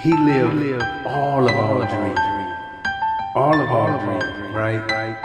He lived all of our dreams. All of our dreams, right?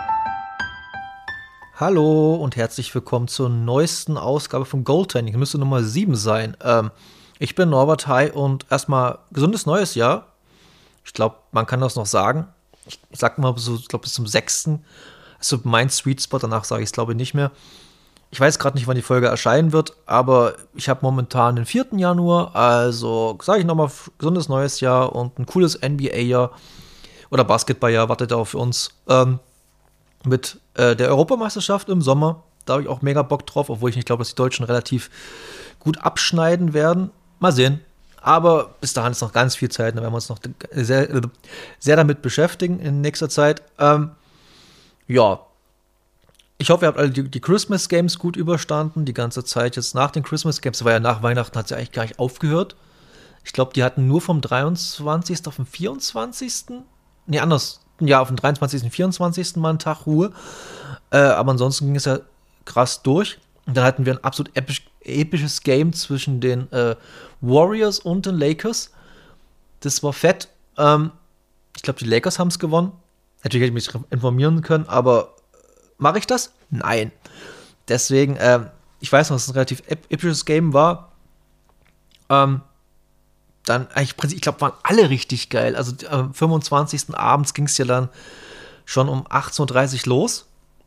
Hallo und herzlich willkommen zur neuesten Ausgabe von Goaltending. Müsste Nummer 7 sein. Ich bin Norbert Hai und erstmal gesundes neues Jahr. Ich glaube, man kann das noch sagen. Ich sag mal so, ich glaube bis zum 6. Also mein Sweet Spot, danach sage ich es glaube ich nicht mehr. Ich weiß gerade nicht, wann die Folge erscheinen wird, aber ich habe momentan den 4. Januar, also sage ich nochmal gesundes neues Jahr und ein cooles NBA-Jahr oder Basketball-Jahr wartet auch für uns mit der Europameisterschaft im Sommer. Da habe ich auch mega Bock drauf, obwohl ich nicht glaube, dass die Deutschen relativ gut abschneiden werden. Mal sehen. Aber bis dahin ist noch ganz viel Zeit, da werden wir uns noch sehr damit beschäftigen in nächster Zeit. Ja. Ich hoffe, ihr habt alle die Christmas Games gut überstanden. Die ganze Zeit jetzt nach den Christmas Games. Das war ja nach Weihnachten, hat sie eigentlich gar nicht aufgehört. Ich glaube, die hatten nur vom 23. auf den 24. Nee, anders. Ja, auf den 23. und 24. mal einen Tag Ruhe. Aber ansonsten ging es ja krass durch. Und dann hatten wir ein absolut episches Game zwischen den Warriors und den Lakers. Das war fett. Ich glaube, die Lakers haben es gewonnen. Natürlich hätte ich mich informieren können, aber mache ich das? Nein. Deswegen, ich weiß noch, dass es ein relativ episches Game war. Dann, ich glaube, waren alle richtig geil. Also am 25. abends ging es ja dann schon um 18:30 Uhr los.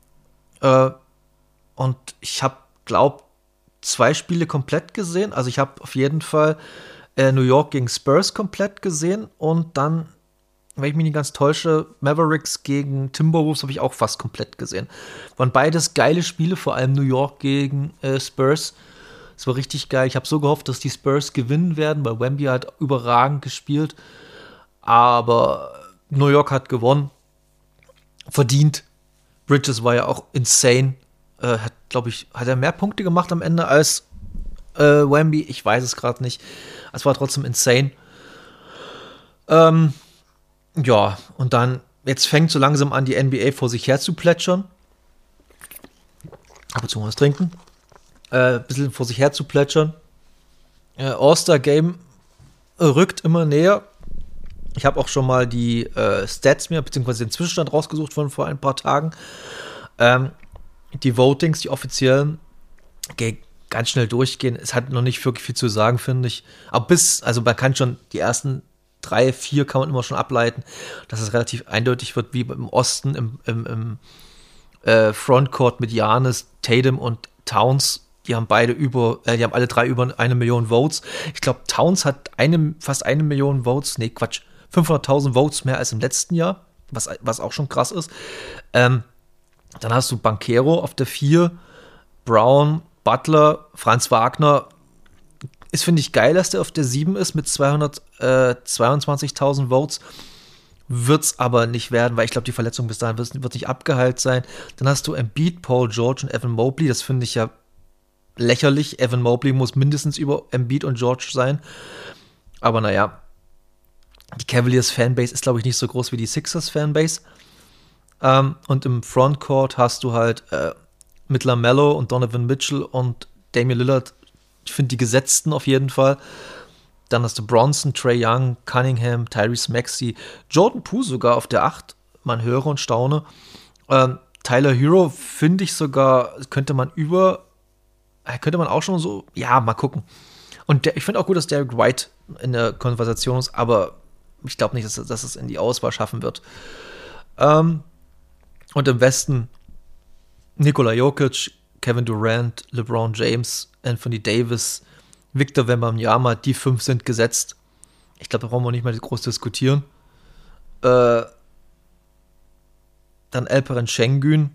Und ich habe, glaube 2 Spiele komplett gesehen. Also ich habe auf jeden Fall New York gegen Spurs komplett gesehen. Und dann, wenn ich mich nicht ganz täusche, Mavericks gegen Timberwolves habe ich auch fast komplett gesehen. Waren beides geile Spiele, vor allem New York gegen Spurs. Es war richtig geil. Ich habe so gehofft, dass die Spurs gewinnen werden, weil Wemby hat überragend gespielt. Aber New York hat gewonnen. Verdient. Bridges war ja auch insane. Hat er mehr Punkte gemacht am Ende als Wemby? Ich weiß es gerade nicht. Es war trotzdem insane. Ja, und dann, jetzt fängt so langsam an, die NBA vor sich her zu plätschern. Ab und zu mal was trinken. Ein bisschen vor sich her zu plätschern. All-Star-Game rückt immer näher. Ich habe auch schon mal die Stats mir, beziehungsweise den Zwischenstand rausgesucht von vor ein paar Tagen. Die Votings, die offiziellen, ganz schnell durchgehen. Es hat noch nicht wirklich viel zu sagen, finde ich. Aber man kann schon die ersten 3, 4 kann man immer schon ableiten, dass es relativ eindeutig wird, wie im Osten, im Frontcourt mit Giannis, Tatum und Towns. Die haben alle 3 über 1 Million Votes. Ich glaube, Towns hat fast 1 Million Votes. Nee, Quatsch. 500.000 Votes mehr als im letzten Jahr, was auch schon krass ist. Dann hast du Banchero auf der 4, Brown, Butler, Franz Wagner. Ist, finde ich, geil, dass der auf der 7 ist mit 222.000 Votes. Wird's aber nicht werden, weil ich glaube, die Verletzung bis dahin wird nicht abgeheilt sein. Dann hast du Embiid, Paul George und Evan Mobley. Das finde ich ja lächerlich. Evan Mobley muss mindestens über Embiid und George sein. Aber naja, die Cavaliers-Fanbase ist, glaube ich, nicht so groß wie die Sixers-Fanbase. Und im Frontcourt hast du halt mit LaMelo und Donovan Mitchell und Damian Lillard. Ich finde die Gesetzten auf jeden Fall. Dann hast du Bronson, Trae Young, Cunningham, Tyrese Maxey, Jordan Poole sogar auf der 8. Man höre und staune. Tyler Hero finde ich sogar, könnte man auch schon so, ja, mal gucken. Und ich finde auch gut, dass Derek White in der Konversation ist, aber ich glaube nicht, dass es in die Auswahl schaffen wird. Und im Westen Nikola Jokic, Kevin Durant, LeBron James, Anthony Davis, Victor Wembanyama, die 5 sind gesetzt. Ich glaube, da brauchen wir nicht mal groß diskutieren. Dann Alperen Şengün.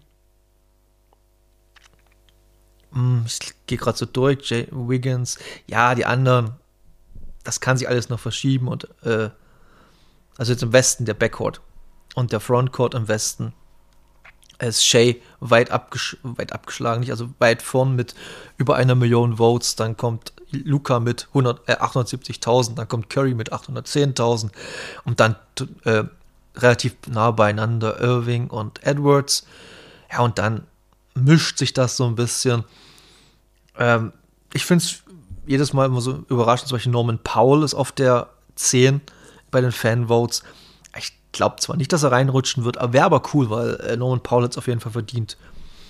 Ich gehe gerade so durch. Jay Wiggins. Ja, die anderen. Das kann sich alles noch verschieben. Und also jetzt im Westen der Backcourt. Und der Frontcourt im Westen. Es ist Shea weit abgeschlagen, nicht, also weit vorn mit über 1 Million Votes. Dann kommt Luka mit 870.000, dann kommt Curry mit 810.000 und dann relativ nah beieinander Irving und Edwards. Ja, und dann mischt sich das so ein bisschen. Ich finde es jedes Mal immer so überraschend, zum Beispiel Norman Powell ist auf der 10 bei den Fanvotes. Ich glaube zwar nicht, dass er reinrutschen wird, aber wäre aber cool, weil Norman Powell hat es auf jeden Fall verdient.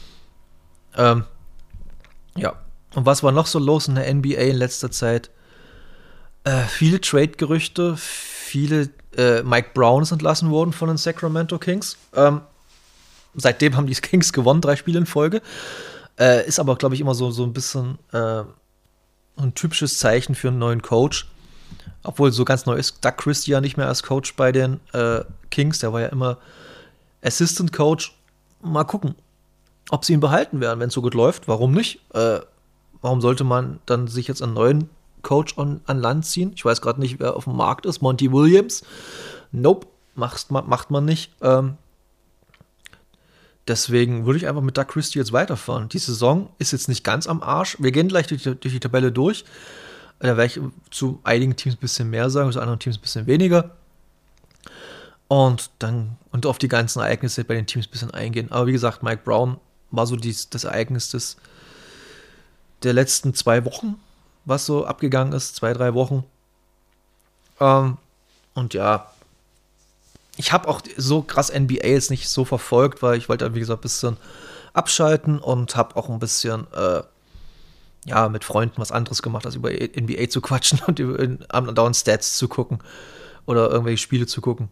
Ja. Und was war noch so los in der NBA in letzter Zeit? Viele Trade-Gerüchte, viele Mike Brown ist entlassen worden von den Sacramento Kings. Seitdem haben die Kings gewonnen, 3 Spiele in Folge. Ist aber, glaube ich, immer so ein bisschen ein typisches Zeichen für einen neuen Coach. Obwohl so ganz neu ist Doug Christie ja nicht mehr als Coach bei den Kings. Der war ja immer Assistant Coach. Mal gucken, ob sie ihn behalten werden, wenn es so gut läuft. Warum nicht? Warum sollte man dann sich jetzt einen neuen Coach an Land ziehen? Ich weiß gerade nicht, wer auf dem Markt ist. Monty Williams? Nope, macht man nicht. Deswegen würde ich einfach mit Doug Christie jetzt weiterfahren. Die Saison ist jetzt nicht ganz am Arsch. Wir gehen gleich durch die Tabelle durch. Da werde ich zu einigen Teams ein bisschen mehr sagen, zu anderen Teams ein bisschen weniger. Und auf die ganzen Ereignisse bei den Teams ein bisschen eingehen. Aber wie gesagt, Mike Brown war so das Ereignis der letzten 2 Wochen, was so abgegangen ist, 2-3 Wochen. Und ja, ich habe auch so krass NBA jetzt nicht so verfolgt, weil ich wollte, wie gesagt, ein bisschen abschalten und habe auch ein bisschen mit Freunden was anderes gemacht, als über NBA zu quatschen und andauernd Stats zu gucken oder irgendwelche Spiele zu gucken.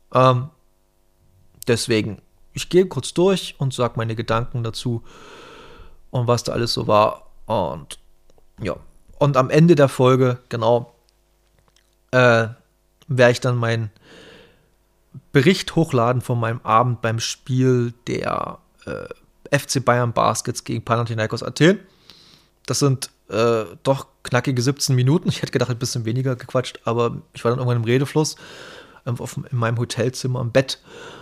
Deswegen, ich gehe kurz durch und sage meine Gedanken dazu und was da alles so war. Und ja, und am Ende der Folge, genau, werde ich dann meinen Bericht hochladen von meinem Abend beim Spiel der FC Bayern Baskets gegen Panathinaikos Athen. Das sind doch knackige 17 Minuten. Ich hätte gedacht, ein bisschen weniger gequatscht, aber ich war dann irgendwann im Redefluss in meinem Hotelzimmer im Bett.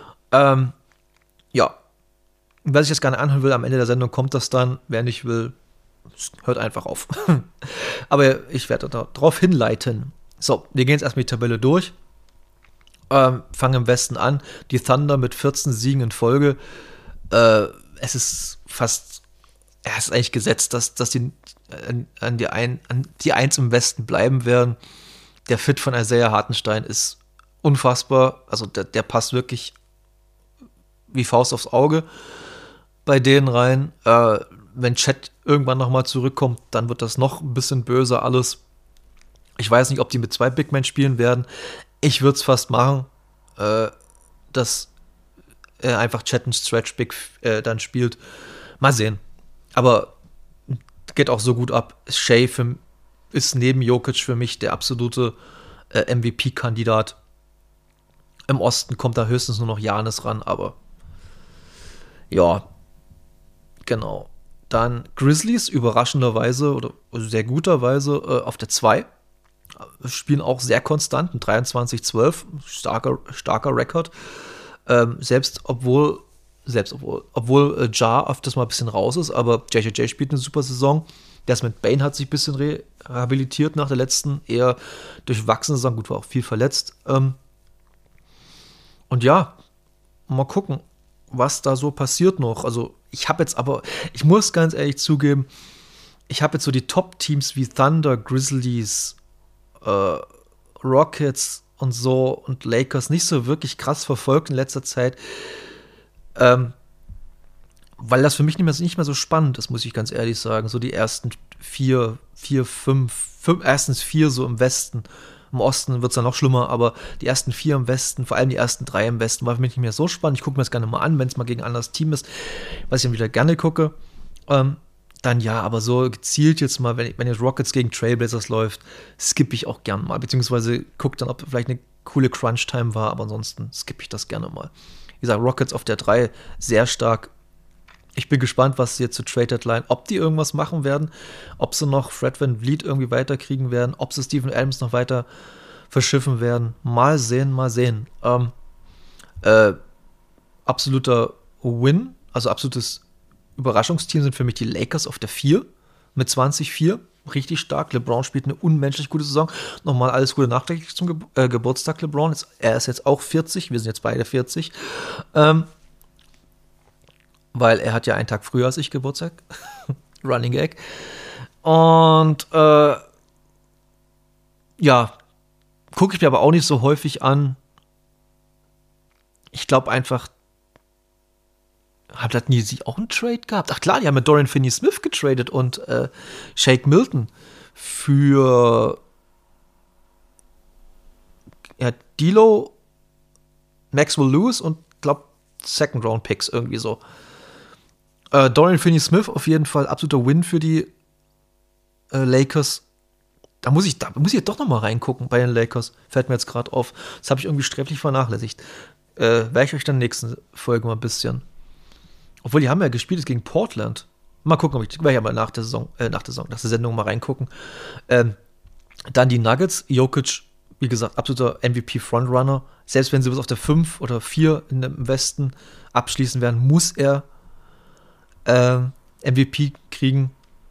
Ja, wer sich das gerne anhören will, am Ende der Sendung kommt das dann. Wer nicht will, hört einfach auf. Aber ich werde darauf hinleiten. So, wir gehen jetzt erstmal die Tabelle durch. Fangen im Westen an. Die Thunder mit 14 Siegen in Folge. Es ist eigentlich gesetzt, dass die an die 1 im Westen bleiben werden. Der Fit von Isaiah Hartenstein ist unfassbar. Also der passt wirklich wie Faust aufs Auge bei denen rein. Wenn Chet irgendwann nochmal zurückkommt, dann wird das noch ein bisschen böser alles. Ich weiß nicht, ob die mit 2 Big Men spielen werden. Ich würde es fast machen, dass einfach Chet ein Stretch Big dann spielt. Mal sehen. Aber geht auch so gut ab. Shea ist neben Jokic für mich der absolute MVP-Kandidat. Im Osten kommt da höchstens nur noch Giannis ran, aber ja, genau. Dann Grizzlies überraschenderweise oder sehr guterweise auf der 2. Spielen auch sehr konstant, 23-12, starker Rekord. Selbst obwohl Ja öfters mal ein bisschen raus ist, aber JJJ spielt eine super Saison. Desmond Bane hat sich ein bisschen rehabilitiert nach der letzten eher durchwachsenen Saison. Gut, war auch viel verletzt. Und ja, mal gucken, was da so passiert noch. Also ich muss ganz ehrlich zugeben, ich habe jetzt so die Top-Teams wie Thunder, Grizzlies, Rockets und so und Lakers nicht so wirklich krass verfolgt in letzter Zeit, weil das für mich nicht mehr so spannend ist, muss ich ganz ehrlich sagen. So die ersten 4 so im Westen. Im Osten wird es dann noch schlimmer, aber die ersten 4 im Westen, vor allem die ersten 3 im Westen, war für mich nicht mehr so spannend. Ich gucke mir das gerne mal an, wenn es mal gegen ein anderes Team ist, was ich dann wieder gerne gucke. Dann ja, aber so gezielt jetzt mal, wenn jetzt Rockets gegen Trailblazers läuft, skippe ich auch gerne mal, beziehungsweise gucke dann, ob vielleicht eine coole Crunch-Time war, aber ansonsten skippe ich das gerne mal. Wie gesagt, Rockets auf der 3, sehr stark. Ich bin gespannt, was sie jetzt zur Trade-Deadline, ob die irgendwas machen werden, ob sie noch Fred VanVleet irgendwie weiterkriegen werden, ob sie Steven Adams noch weiter verschiffen werden. Mal sehen. Absoluter Win, also absolutes Überraschungsteam sind für mich die Lakers auf der 4 mit 20-4. Richtig stark. LeBron spielt eine unmenschlich gute Saison. Nochmal alles Gute nachträglich zum Geburtstag, LeBron. Er ist jetzt auch 40. Wir sind jetzt beide 40. Weil er hat ja einen Tag früher als ich Geburtstag. Running Gag. Und ja, Gucke ich mir aber auch nicht so häufig an. Ich glaube einfach, hat nie sie auch einen Trade gehabt? Ach klar, die haben mit Dorian Finney-Smith getradet und Shake Milton für D'Lo, Maxwell Lewis und glaube Second-Round-Picks irgendwie so. Dorian Finney-Smith auf jeden Fall absoluter Win für die Lakers. Da muss ich doch noch mal reingucken bei den Lakers. Fällt mir jetzt gerade auf. Das habe ich irgendwie sträflich vernachlässigt. Werde ich euch dann nächsten Folge mal ein bisschen. Obwohl, die haben ja gespielt gegen Portland. Mal gucken, werde ich aber nach der Sendung mal reingucken. Dann die Nuggets. Jokic, wie gesagt, absoluter MVP-Frontrunner. Selbst wenn sie bis auf der 5 oder 4 im Westen abschließen werden, muss er MVP kriegen.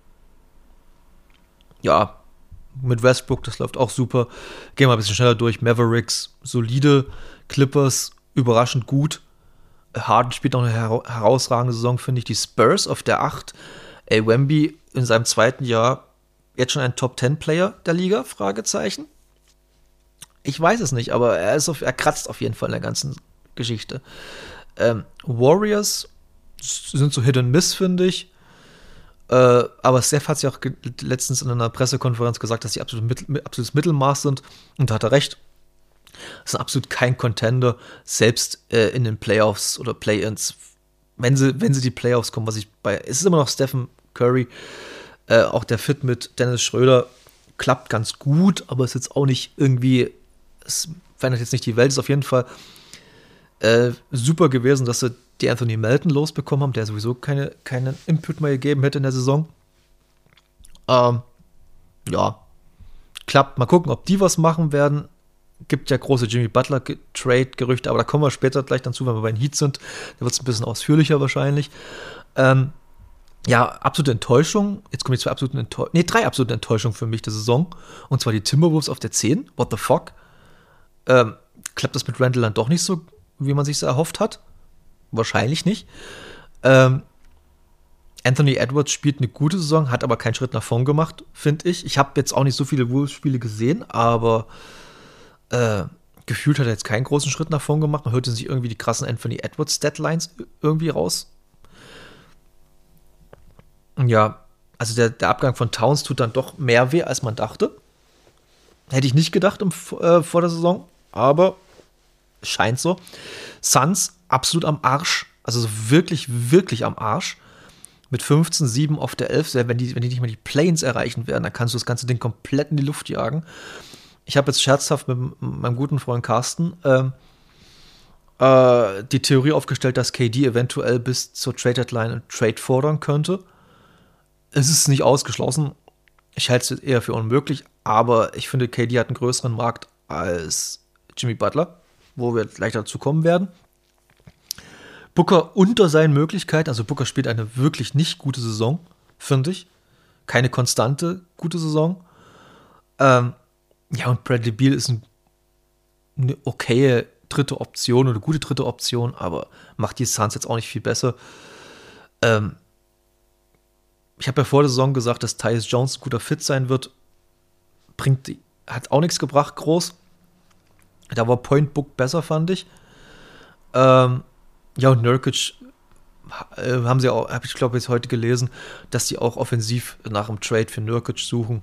Ja, mit Westbrook, das läuft auch super. Gehen wir ein bisschen schneller durch. Mavericks, solide. Clippers, überraschend gut. Harden spielt noch eine herausragende Saison, finde ich. Die Spurs auf der 8. Wemby in seinem zweiten Jahr jetzt schon ein Top-10-Player der Liga? Fragezeichen. Ich weiß es nicht, aber er kratzt auf jeden Fall in der ganzen Geschichte. Warriors sind so Hit and Miss, finde ich. Aber Steph hat sich auch letztens in einer Pressekonferenz gesagt, dass sie absolutes Mittelmaß sind. Und da hat er recht. Das ist absolut kein Contender, selbst in den Playoffs oder Play-Ins. Wenn sie die Playoffs kommen, es ist immer noch Stephen Curry. Auch der Fit mit Dennis Schröder klappt ganz gut, aber es ist jetzt auch nicht irgendwie, es verändert jetzt nicht die Welt. Es ist auf jeden Fall super gewesen, dass sie die Anthony Melton losbekommen haben, der sowieso keinen Input mehr gegeben hätte in der Saison. Ja, klappt. Mal gucken, ob die was machen werden. Gibt ja große Jimmy Butler-Trade-Gerüchte, aber da kommen wir später gleich dazu, wenn wir bei den Heat sind. Da wird es ein bisschen ausführlicher wahrscheinlich. Ja, absolute Enttäuschung. Jetzt kommen drei absolute Enttäuschungen für mich der Saison. Und zwar die Timberwolves auf der 10. What the fuck? Klappt das mit Randall dann doch nicht so, wie man sich so erhofft hat? Wahrscheinlich nicht. Anthony Edwards spielt eine gute Saison, hat aber keinen Schritt nach vorn gemacht, finde ich. Ich habe jetzt auch nicht so viele Wolves-Spiele gesehen, aber gefühlt hat er jetzt keinen großen Schritt nach vorn gemacht. Man hörte sich irgendwie die krassen Anthony Edwards-Deadlines irgendwie raus. Ja, also der Abgang von Towns tut dann doch mehr weh, als man dachte. Hätte ich nicht gedacht vor der Saison, aber scheint so. Suns absolut am Arsch, also so wirklich, wirklich am Arsch. Mit 15-7 auf der 11, wenn die nicht mal die Plains erreichen werden, dann kannst du das ganze Ding komplett in die Luft jagen. Ich habe jetzt scherzhaft mit meinem guten Freund Carsten die Theorie aufgestellt, dass KD eventuell bis zur Trade-Deadline einen Trade fordern könnte. Es ist nicht ausgeschlossen. Ich halte es eher für unmöglich, aber ich finde, KD hat einen größeren Markt als Jimmy Butler, wo wir gleich dazu kommen werden. Booker unter seinen Möglichkeiten, also Booker spielt eine wirklich nicht gute Saison, finde ich. Keine konstante gute Saison. Ja, und Bradley Beal ist eine okaye dritte Option oder eine gute dritte Option, aber macht die Suns jetzt auch nicht viel besser. Ich habe ja vor der Saison gesagt, dass Tyus Jones ein guter Fit sein wird. Hat auch nichts gebracht, groß. Da war Point Book besser, fand ich. Ja, und Nurkic haben sie auch, habe ich glaube jetzt heute gelesen, dass die auch offensiv nach einem Trade für Nurkic suchen.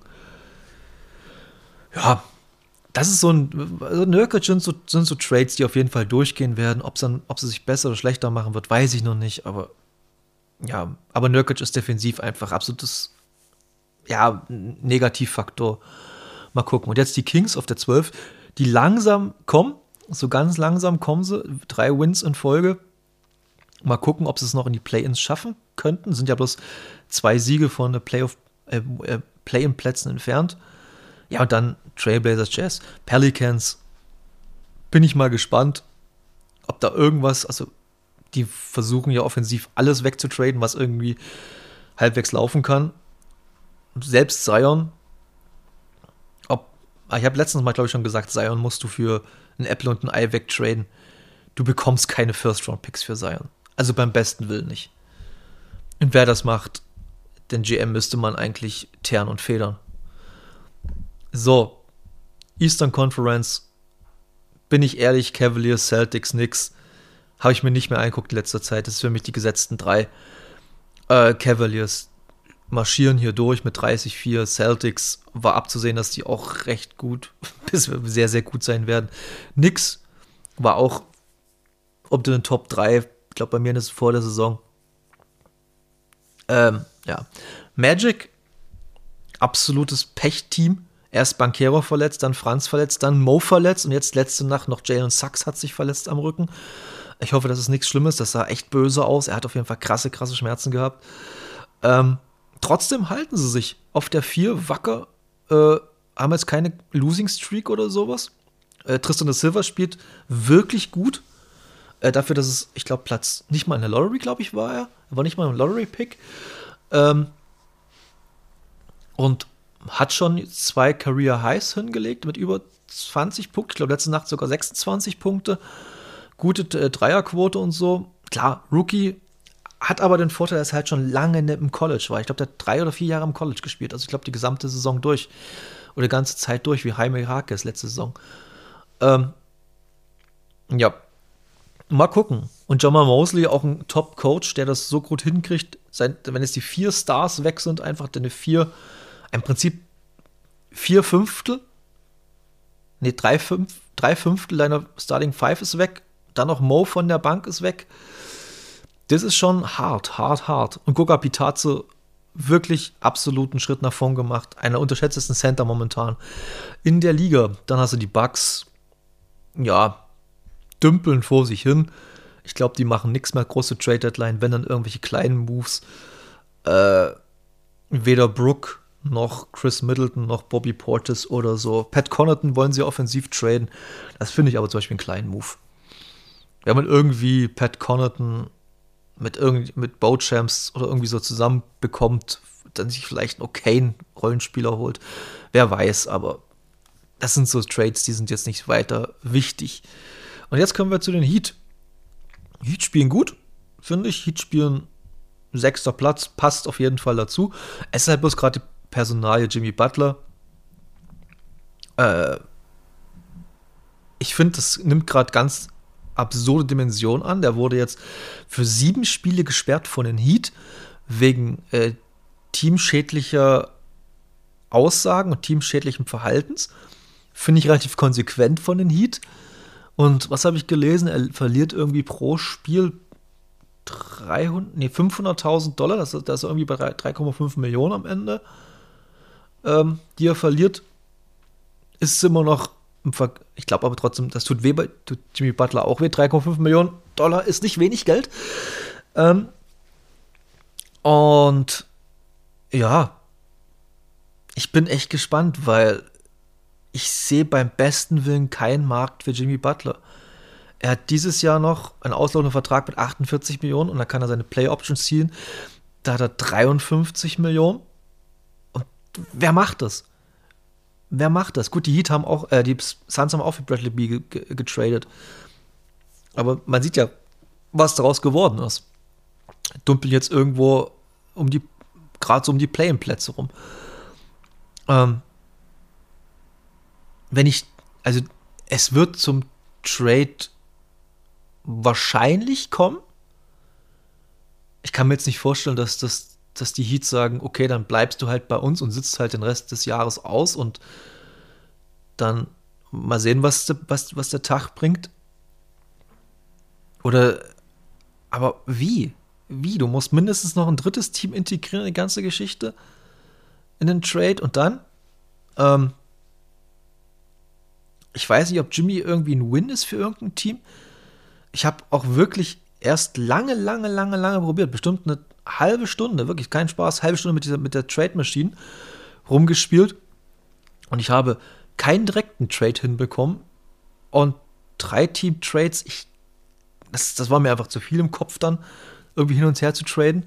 Ja, das ist also Nurkic sind so Trades, die auf jeden Fall durchgehen werden. Ob sie sich besser oder schlechter machen wird, weiß ich noch nicht, aber ja, aber Nurkic ist defensiv einfach absolutes, ja, Negativfaktor. Mal gucken. Und jetzt die Kings auf der 12, die langsam kommen, so ganz langsam kommen sie, 3 Wins in Folge. Mal gucken, ob sie es noch in die Play-Ins schaffen könnten. Sind ja bloß 2 Siege von der Play-In-Plätzen entfernt. Ja, und dann Trailblazers, Jazz, Pelicans. Bin ich mal gespannt, ob da irgendwas, also die versuchen ja offensiv alles wegzutraden, was irgendwie halbwegs laufen kann. Selbst Zion, ich habe letztens mal, glaube ich, schon gesagt, Zion musst du für ein Apple und ein Ei wegtraden. Du bekommst keine First-Round-Picks für Zion. Also beim besten Willen nicht. Und wer das macht, den GM müsste man eigentlich teeren und federn. So, Eastern Conference, bin ich ehrlich, Cavaliers, Celtics, Knicks, habe ich mir nicht mehr angeguckt in letzter Zeit. Das ist für mich die gesetzten 3. Cavaliers marschieren hier durch mit 30-4. Celtics war abzusehen, dass die auch recht gut, bis sehr, sehr gut sein werden. Knicks war auch unter den Top 3, ich glaube bei mir ist es vor der Saison. Ja. Magic, absolutes Pech-Team. Erst Banchero verletzt, dann Franz verletzt, dann Mo verletzt und jetzt letzte Nacht noch Jalen Suggs hat sich verletzt am Rücken. Ich hoffe, das ist nichts Schlimmes, das sah echt böse aus. Er hat auf jeden Fall krasse Schmerzen gehabt. Trotzdem halten sie sich auf der 4 wacker, haben jetzt keine Losing Streak oder sowas. Tristan da Silva spielt wirklich gut. Dafür, dass es, ich glaube, Platz nicht mal in der Lottery, glaube ich, war er. Er war nicht mal im Lottery-Pick. Und hat schon 2 Career Highs hingelegt mit über 20 Punkten. Ich glaube, letzte Nacht sogar 26 Punkte. Gute Dreierquote und so. Klar, Rookie hat aber den Vorteil, dass er halt schon lange im College war. Ich glaube, der hat 3 oder 4 Jahre im College gespielt. Also ich glaube, die gesamte Saison durch. Oder die ganze Zeit durch, wie Jaime Jaquez letzte Saison. Ja. Mal gucken. Und Jamal Mosley, auch ein Top-Coach, der das so gut hinkriegt, wenn jetzt die 4 Stars weg sind, einfach deine 4, im Prinzip 4 Fünftel, 3 Fünftel deiner Starting 5 ist weg, dann noch Mo von der Bank ist weg. Das ist schon hart. Und Goga Bitadze wirklich absoluten Schritt nach vorn gemacht. Einer unterschätztesten Center momentan in der Liga. Dann hast du die Bucks, ja, dümpeln vor sich hin. Ich glaube, die machen nichts mehr, große Trade-Deadline, wenn dann irgendwelche kleinen Moves. Weder Brooke noch Chris Middleton noch Bobby Portis oder so. Pat Connaughton wollen sie offensiv traden. Das finde ich aber zum Beispiel einen kleinen Move. Wenn man irgendwie Pat Connaughton mit Beauchamps oder irgendwie so zusammenbekommt, dann sich vielleicht einen okayen Rollenspieler holt. Wer weiß, aber das sind so Trades, die sind jetzt nicht weiter wichtig. Und jetzt kommen wir zu den Heat. Heat spielen gut, finde ich. Heat spielen 6. Platz, passt auf jeden Fall dazu. Es ist halt bloß gerade die Personalie Jimmy Butler. Ich finde, das nimmt gerade ganz absurde Dimension an. Der wurde jetzt für 7 Spiele gesperrt von den Heat wegen teamschädlicher Aussagen und teamschädlichem Verhaltens. Finde ich relativ konsequent von den Heat. Und was habe ich gelesen? Er verliert irgendwie pro Spiel 500.000 $. Das ist irgendwie bei 3,5 Millionen am Ende, die er verliert. Ist immer noch, ich glaube aber trotzdem, das tut Jimmy Butler auch weh. 3,5 Millionen $ ist nicht wenig Geld. Und ja, ich bin echt gespannt, weil ich sehe beim besten Willen keinen Markt für Jimmy Butler. Er hat dieses Jahr noch einen auslaufenden Vertrag mit 48 Millionen und dann kann er seine Play-Options ziehen. Da hat er 53 Millionen. Und wer macht das? Gut, die Heat haben auch, die Suns haben auch für Bradley Beal getradet. Aber man sieht ja, was daraus geworden ist. Dumpeln jetzt irgendwo gerade so um die Play-in-Plätze rum. Es wird zum Trade wahrscheinlich kommen. Ich kann mir jetzt nicht vorstellen, dass die Heat sagen, okay, dann bleibst du halt bei uns und sitzt halt den Rest des Jahres aus und dann mal sehen, was der Tag bringt. Aber wie? Du musst mindestens noch ein drittes Team integrieren in die ganze Geschichte, in den Trade und dann ich weiß nicht, ob Jimmy irgendwie ein Win ist für irgendein Team. Ich habe auch wirklich erst lange probiert, bestimmt eine halbe Stunde, wirklich kein Spaß, halbe Stunde mit der Trade-Machine rumgespielt und ich habe keinen direkten Trade hinbekommen und 3 Team-Trades, das war mir einfach zu viel im Kopf dann, irgendwie hin und her zu traden.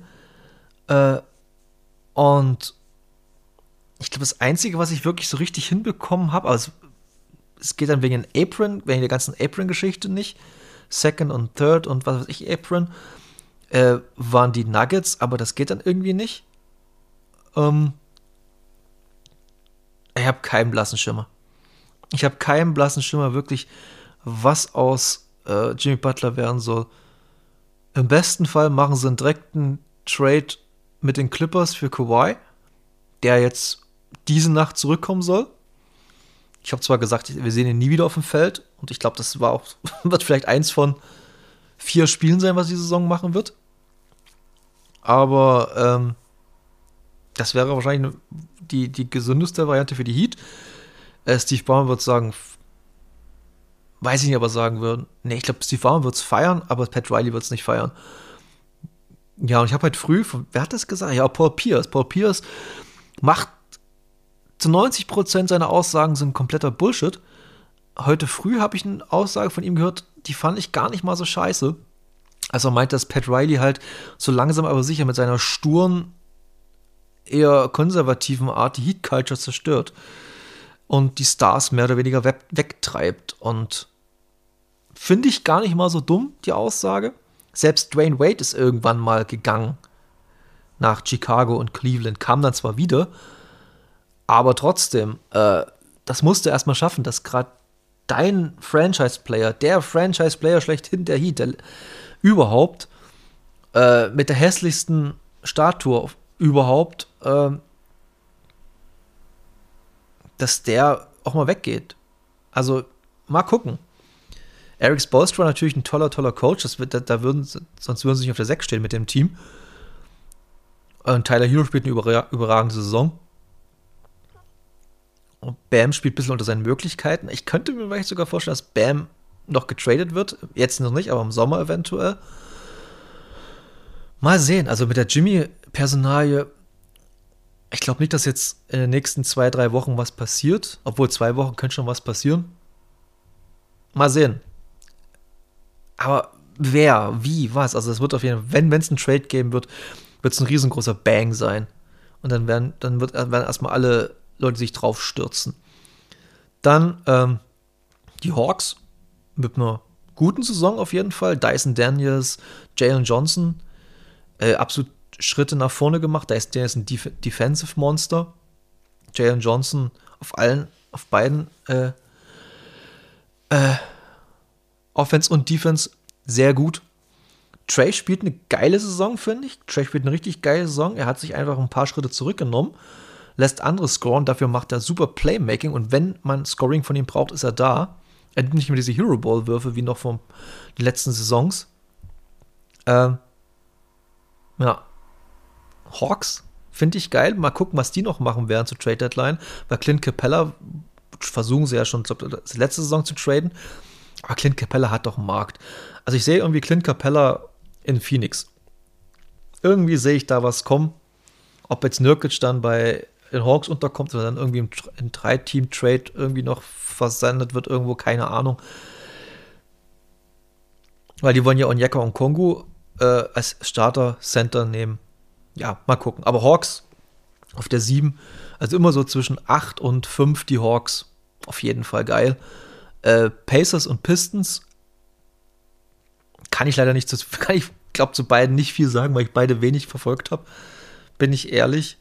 Und ich glaube, das Einzige, was ich wirklich so richtig hinbekommen habe, also es geht dann wegen der ganzen Apron-Geschichte nicht. Second und Third und was weiß ich, Apron, waren die Nuggets, aber das geht dann irgendwie nicht. Ich habe keinen blassen Schimmer. Ich habe keinen blassen Schimmer wirklich, was aus Jimmy Butler werden soll. Im besten Fall machen sie einen direkten Trade mit den Clippers für Kawhi, der jetzt diese Nacht zurückkommen soll. Ich habe zwar gesagt, wir sehen ihn nie wieder auf dem Feld, und ich glaube, das wird vielleicht eins von 4 Spielen sein, was die Saison machen wird. Aber das wäre wahrscheinlich die gesündeste Variante für die Heat. Steve Ballmer wird sagen, weiß ich nicht, ob er sagen würde. Nee, ich glaube, Steve Ballmer wird es feiern, aber Pat Riley wird es nicht feiern. Ja, und ich habe heute früh, wer hat das gesagt? Ja, Paul Pierce. Paul Pierce macht zu 90% seiner Aussagen sind kompletter Bullshit. Heute früh habe ich eine Aussage von ihm gehört, die fand ich gar nicht mal so scheiße. Also er meint, dass Pat Riley halt so langsam aber sicher mit seiner sturen, eher konservativen Art die Heat-Culture zerstört und die Stars mehr oder weniger wegtreibt. Und finde ich gar nicht mal so dumm, die Aussage. Selbst Dwayne Wade ist irgendwann mal gegangen nach Chicago und Cleveland, kam dann zwar wieder, aber trotzdem, das musst du erstmal schaffen, dass gerade dein Franchise-Player, der Franchise-Player schlechthin der Heat, der überhaupt, mit der hässlichsten Statue überhaupt, dass der auch mal weggeht. Also, mal gucken. Eric Spoelstra natürlich ein toller Coach, sonst würden sie nicht auf der 6 stehen mit dem Team. Und Tyler Hero spielt eine überragende Saison. Und Bam spielt ein bisschen unter seinen Möglichkeiten. Ich könnte mir vielleicht sogar vorstellen, dass Bam noch getradet wird. Jetzt noch nicht, aber im Sommer eventuell. Mal sehen. Also mit der Jimmy-Personalie, ich glaube nicht, dass jetzt in den nächsten 2-3 Wochen was passiert. Obwohl 2 Wochen könnte schon was passieren. Mal sehen. Aber wer, wie, was? Also es wird auf jeden Fall, wenn es einen Trade geben wird, wird es ein riesengroßer Bang sein. Und dann werden erstmal alle Leute sich drauf stürzen. Dann die Hawks mit einer guten Saison auf jeden Fall. Dyson Daniels, Jalen Johnson, absolut Schritte nach vorne gemacht. Dyson Daniels ein Defensive Monster. Jalen Johnson auf beiden Offense und Defense sehr gut. Trey spielt eine geile Saison, finde ich. Trey spielt eine richtig geile Saison. Er hat sich einfach ein paar Schritte zurückgenommen, lässt andere scoren, dafür macht er super Playmaking, und wenn man Scoring von ihm braucht, ist er da. Er nimmt nicht mehr diese Hero-Ball-Würfe wie noch von den letzten Saisons. Ja. Hawks finde ich geil. Mal gucken, was die noch machen werden zur Trade-Deadline. Bei Clint Capella versuchen sie ja schon, die letzte Saison zu traden. Aber Clint Capella hat doch einen Markt. Also ich sehe irgendwie Clint Capella in Phoenix. Irgendwie sehe ich da was kommen. Ob jetzt Nurkic dann bei den Hawks unterkommt oder dann irgendwie im 3-Team-Trade irgendwie noch versendet wird irgendwo, keine Ahnung. Weil die wollen ja Onyeka Okongwu als Starter-Center nehmen. Ja, mal gucken. Aber Hawks auf der 7, also immer so zwischen 8 und 5 die Hawks. Auf jeden Fall geil. Pacers und Pistons kann ich leider nicht zu beiden nicht viel sagen, weil ich beide wenig verfolgt habe. Bin ich ehrlich.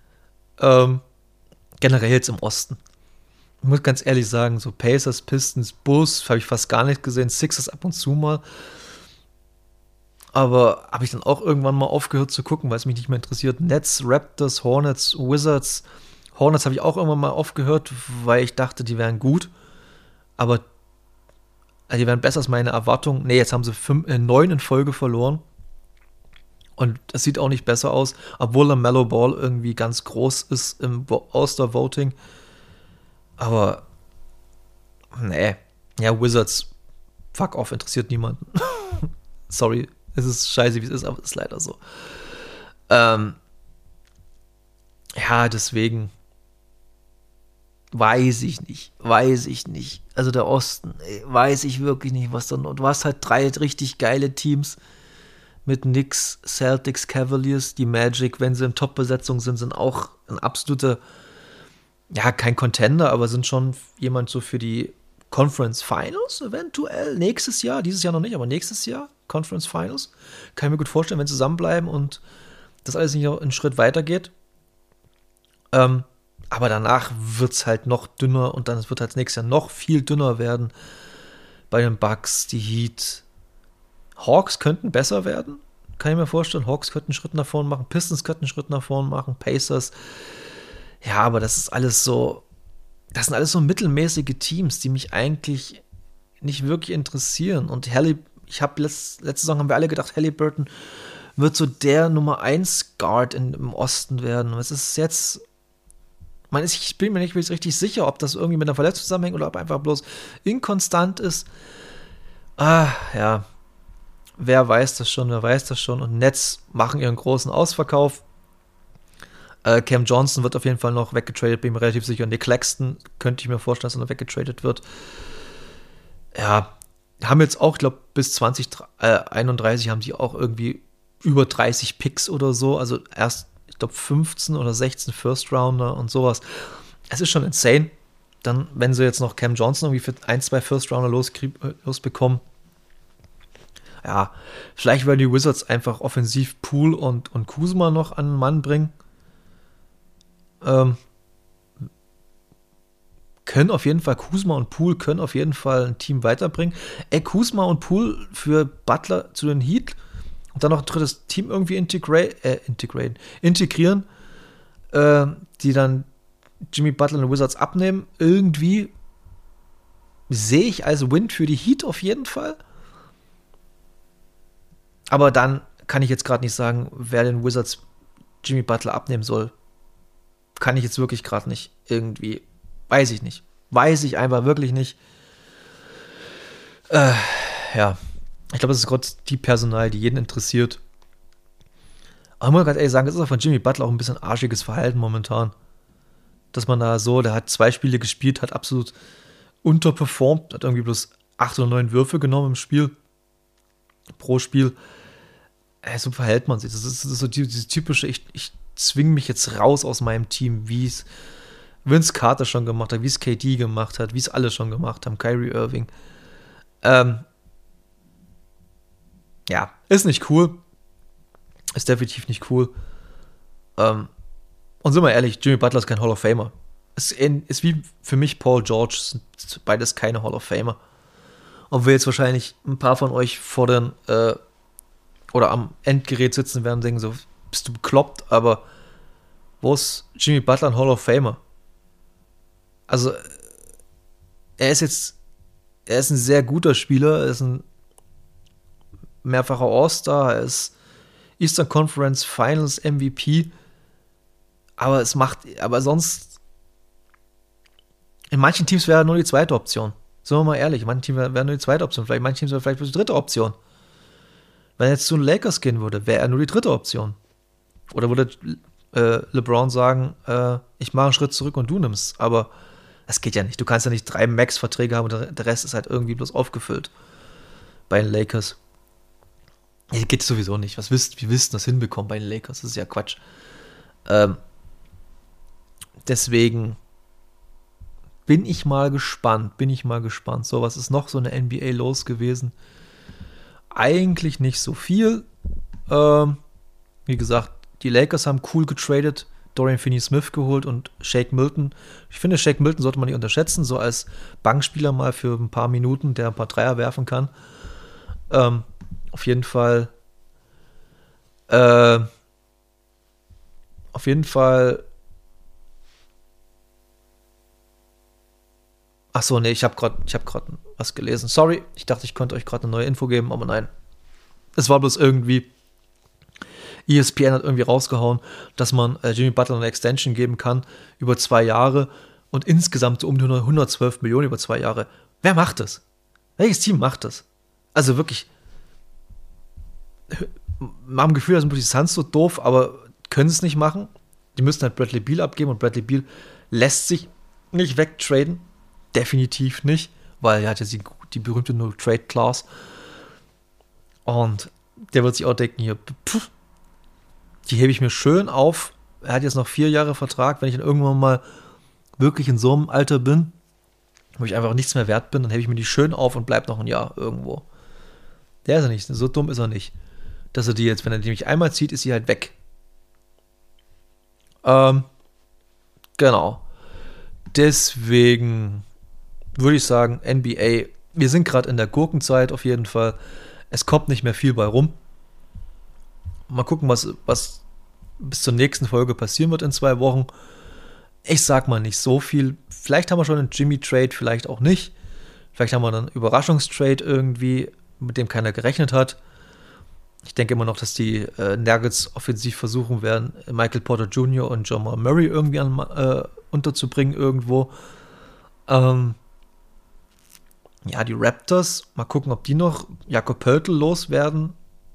Generell jetzt im Osten. Ich muss ganz ehrlich sagen, so Pacers, Pistons, Bulls habe ich fast gar nicht gesehen. Sixers ab und zu mal. Aber habe ich dann auch irgendwann mal aufgehört zu gucken, weil es mich nicht mehr interessiert. Nets, Raptors, Hornets, Wizards. Hornets habe ich auch irgendwann mal aufgehört, weil ich dachte, die wären gut. Aber die wären besser als meine Erwartung. Nee, jetzt haben sie 9 in Folge verloren. Und das sieht auch nicht besser aus, obwohl der Mellow Ball irgendwie ganz groß ist im All-Star-Voting. Aber, nee. Ja, Wizards, fuck off, interessiert niemanden. Sorry, es ist scheiße, wie es ist, aber es ist leider so. Ja, deswegen weiß ich nicht. Also der Osten, weiß ich wirklich nicht, was dann. Du hast halt 3 richtig geile Teams mit Knicks, Celtics, Cavaliers, die Magic, wenn sie in Top-Besetzung sind auch ein absoluter, ja, kein Contender, aber sind schon jemand so für die Conference Finals eventuell nächstes Jahr, dieses Jahr noch nicht, aber nächstes Jahr Conference Finals. Kann ich mir gut vorstellen, wenn sie zusammenbleiben und das alles nicht noch einen Schritt weiter geht. Aber danach wird es halt noch dünner und dann wird halt nächstes Jahr noch viel dünner werden bei den Bucks, die Heat. Hawks könnten besser werden, kann ich mir vorstellen. Hawks könnten einen Schritt nach vorne machen, Pistons könnten einen Schritt nach vorne machen, Pacers. Ja, aber das sind alles so mittelmäßige Teams, die mich eigentlich nicht wirklich interessieren. Und ich habe letzte Saison haben wir alle gedacht, Halliburton wird so der Nummer 1 Guard im Osten werden. Und es ist jetzt, ich bin mir nicht richtig sicher, ob das irgendwie mit einer Verletzung zusammenhängt oder ob er einfach bloß inkonstant ist. Ja. Wer weiß das schon. Und Nets machen ihren großen Ausverkauf. Cam Johnson wird auf jeden Fall noch weggetradet, bin mir relativ sicher. Nick Claxton könnte ich mir vorstellen, dass er noch weggetradet wird. Ja, haben jetzt auch, ich glaube, bis 2031 haben sie auch irgendwie über 30 Picks oder so. Also erst, ich glaube, 15 oder 16 First-Rounder und sowas. Es ist schon insane. Dann, wenn sie jetzt noch Cam Johnson irgendwie für 1-2 First-Rounder losbekommen. Ja, vielleicht werden die Wizards einfach offensiv Poole und Kuzma noch an den Mann bringen. Können auf jeden Fall, Kuzma und Poole können auf jeden Fall ein Team weiterbringen. Kuzma und Poole für Butler zu den Heat und dann noch ein drittes Team irgendwie integrieren, die dann Jimmy Butler und die Wizards abnehmen. Irgendwie sehe ich als Win für die Heat auf jeden Fall. Aber dann kann ich jetzt gerade nicht sagen, wer den Wizards Jimmy Butler abnehmen soll. Kann ich jetzt wirklich gerade nicht. Irgendwie. Weiß ich nicht. Weiß ich einfach wirklich nicht. Ja. Ich glaube, das ist gerade die Personal, die jeden interessiert. Aber ich muss ganz ehrlich sagen, das ist auch von Jimmy Butler auch ein bisschen arschiges Verhalten momentan. Dass man da so, der hat 2 Spiele gespielt, hat absolut unterperformt, hat irgendwie bloß 8 oder 9 Würfe genommen im Spiel. Pro Spiel. So verhält man sich. Das ist so dieses typische, ich zwinge mich jetzt raus aus meinem Team, wie es Vince Carter schon gemacht hat, wie es KD gemacht hat, wie es alle schon gemacht haben, Kyrie Irving. Ja, ist nicht cool. Ist definitiv nicht cool. Und sind wir ehrlich, Jimmy Butler ist kein Hall of Famer. Ist wie für mich Paul George, sind beides keine Hall of Famer. Obwohl jetzt wahrscheinlich ein paar von euch vor den oder am Endgerät sitzen werden und denken so, bist du bekloppt, aber wo ist Jimmy Butler ein Hall of Famer? Also, er ist ein sehr guter Spieler, er ist ein mehrfacher All-Star, er ist Eastern Conference Finals MVP, aber sonst in manchen Teams wäre er nur die zweite Option. Sind wir mal ehrlich, in manchen Teams wäre nur die zweite Option, vielleicht in manchen Teams wäre vielleicht die dritte Option. Wenn er jetzt zu den Lakers gehen würde, wäre er nur die dritte Option. Oder würde LeBron sagen, ich mache einen Schritt zurück und du nimmst. Aber das geht ja nicht. Du kannst ja nicht 3 Max-Verträge haben und der Rest ist halt irgendwie bloß aufgefüllt. Bei den Lakers. Ja, geht sowieso nicht. Wie willst du das hinbekommen bei den Lakers? Das ist ja Quatsch. Deswegen bin ich mal gespannt. So, was ist noch so eine NBA los gewesen? Eigentlich nicht so viel. Wie gesagt, die Lakers haben cool getradet, Dorian Finney-Smith geholt und Shake Milton. Ich finde, Shake Milton sollte man nicht unterschätzen, so als Bankspieler mal für ein paar Minuten, der ein paar Dreier werfen kann. Auf jeden Fall. Achso, nee, ich habe gerade was gelesen. Sorry, ich dachte, ich könnte euch gerade eine neue Info geben, aber nein. Es war bloß irgendwie, ESPN hat irgendwie rausgehauen, dass man Jimmy Butler eine Extension geben kann über 2 Jahre und insgesamt so um die 112 Millionen über 2 Jahre. Wer macht das? Welches Team macht das? Also wirklich, wir haben ein Gefühl, da sind die Suns so doof, aber können es nicht machen. Die müssen halt Bradley Beal abgeben und Bradley Beal lässt sich nicht wegtraden. Definitiv nicht, weil er hat ja die berühmte No-Trade-Clause. Und der wird sich auch denken, hier, die hebe ich mir schön auf. Er hat jetzt noch 4 Jahre Vertrag. Wenn ich dann irgendwann mal wirklich in so einem Alter bin, wo ich einfach nichts mehr wert bin, dann hebe ich mir die schön auf und bleib noch ein Jahr irgendwo. Der ist er nicht. So dumm ist er nicht. Dass er die jetzt, wenn er die mich einmal zieht, ist sie halt weg. Genau. Deswegen würde ich sagen, NBA, wir sind gerade in der Gurkenzeit auf jeden Fall. Es kommt nicht mehr viel bei rum. Mal gucken, was bis zur nächsten Folge passieren wird in 2 Wochen. Ich sag mal nicht so viel. Vielleicht haben wir schon einen Jimmy-Trade, vielleicht auch nicht. Vielleicht haben wir einen Überraschungstrade irgendwie, mit dem keiner gerechnet hat. Ich denke immer noch, dass die Nuggets offensiv versuchen werden, Michael Porter Jr. und Jamal Murray irgendwie unterzubringen irgendwo. Ja, die Raptors, mal gucken, ob die noch Jakob Poeltl loswerden.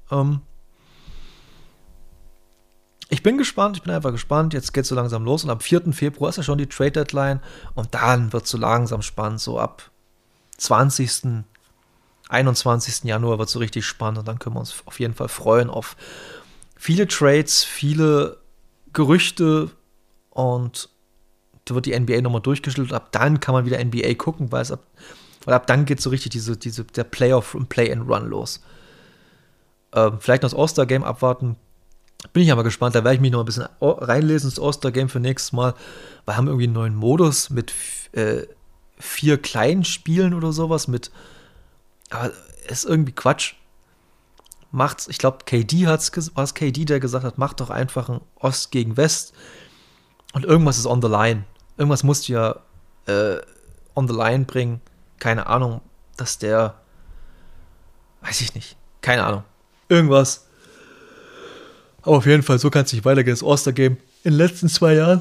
Ich bin gespannt, ich bin einfach gespannt. Jetzt geht es so langsam los und am 4. Februar ist ja schon die Trade-Deadline und dann wird es so langsam spannend, so ab 20., 21. Januar wird es so richtig spannend und dann können wir uns auf jeden Fall freuen auf viele Trades, viele Gerüchte und da wird die NBA nochmal durchgeschüttelt. Ab dann kann man wieder NBA gucken, weil ab dann geht so richtig der Playoff und Play-and-Run los. Vielleicht noch das All-Star-Game abwarten. Bin ich aber gespannt, da werde ich mich noch ein bisschen reinlesen ins All-Star-Game für nächstes Mal. Wir haben irgendwie einen neuen Modus mit 4 kleinen Spielen oder sowas. Aber ist irgendwie Quatsch. Ich glaube, war es KD, der gesagt hat, macht doch einfach ein Ost gegen West. Und irgendwas ist on the line. Irgendwas musst du ja on the line bringen. Keine Ahnung, dass der, weiß ich nicht, keine Ahnung. Irgendwas. Aber auf jeden Fall, so kann es nicht weitergehen. Das All-Star-Game in den letzten 2 Jahren.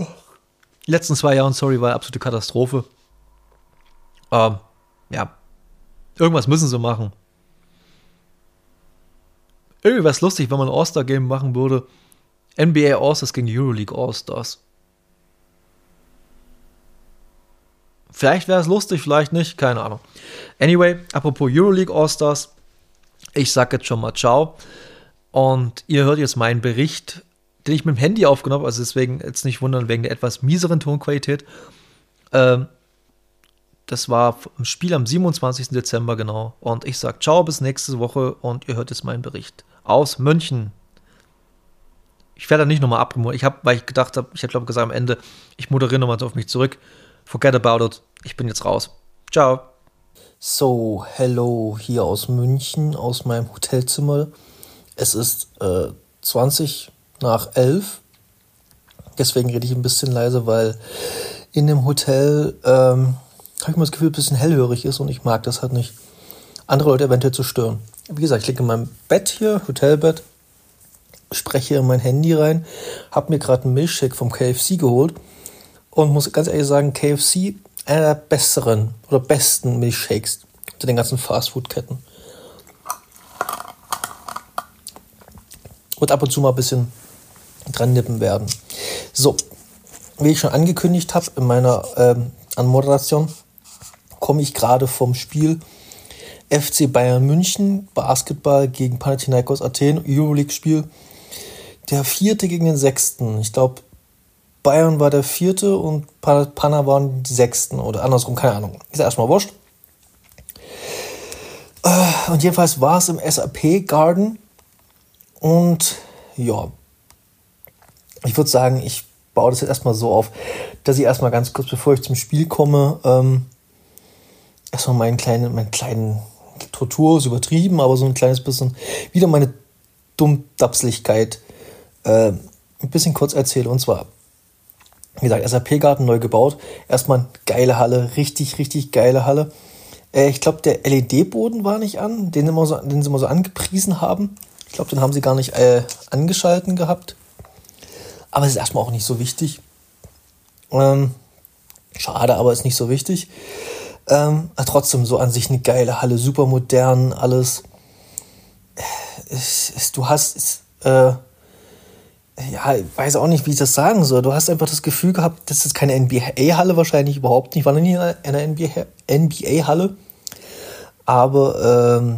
War absolute Katastrophe. Ja. Irgendwas müssen sie machen. Irgendwie wäre es lustig, wenn man ein All-Star-Game machen würde. NBA All-Stars gegen Euroleague All-Stars. Vielleicht wäre es lustig, vielleicht nicht, keine Ahnung. Anyway, apropos Euroleague All-Stars. Ich sag jetzt schon mal ciao. Und ihr hört jetzt meinen Bericht, den ich mit dem Handy aufgenommen habe, also deswegen jetzt nicht wundern wegen der etwas mieseren Tonqualität. Das war ein Spiel am 27. Dezember, genau. Und ich sag ciao, bis nächste Woche und ihr hört jetzt meinen Bericht aus München. Ich werde da nicht nochmal abmoderieren, weil ich gedacht habe, ich habe glaube gesagt am Ende, ich moderiere nochmal auf mich zurück. Forget about it. Ich bin jetzt raus. Ciao. So, hello, hier aus München, aus meinem Hotelzimmer. Es ist 11:20. Deswegen rede ich ein bisschen leise, weil in dem Hotel habe ich mal das Gefühl, ein bisschen hellhörig ist und ich mag das halt nicht, andere Leute eventuell zu stören. Wie gesagt, ich liege in meinem Bett hier, Hotelbett, spreche in mein Handy rein, habe mir gerade einen Milchshake vom KFC geholt und muss ganz ehrlich sagen, KFC einer der besseren oder besten Milchshakes unter den ganzen Fastfood-Ketten. Und ab und zu mal ein bisschen dran nippen werden. So, wie ich schon angekündigt habe in meiner Anmoderation, komme ich gerade vom Spiel FC Bayern München, Basketball gegen Panathinaikos Athen, Euroleague-Spiel. Der 4. gegen den 6. Ich glaube, Bayern war der 4. und Pana waren die 6. oder andersrum, keine Ahnung. Ist ja erstmal wurscht. Und jedenfalls war es im SAP Garden. Und ja, ich würde sagen, ich baue das jetzt erstmal so auf, dass ich erstmal ganz kurz, bevor ich zum Spiel komme, erstmal meinen kleinen Tortur ist übertrieben, aber so ein kleines bisschen wieder meine Dummdapslichkeit ein bisschen kurz erzähle. Und zwar, wie gesagt, SAP-Garten neu gebaut. Erstmal geile Halle, richtig, richtig geile Halle. Ich glaube, der LED-Boden war nicht an, den sie immer so angepriesen haben. Ich glaube, den haben sie gar nicht angeschalten gehabt. Aber es ist erstmal auch nicht so wichtig. Schade, aber ist nicht so wichtig. Trotzdem so an sich eine geile Halle, super modern, alles. Du hast, ich weiß auch nicht, wie ich das sagen soll. Du hast einfach das Gefühl gehabt, das ist keine NBA-Halle wahrscheinlich überhaupt nicht. Ich war noch nie in einer NBA-Halle. Aber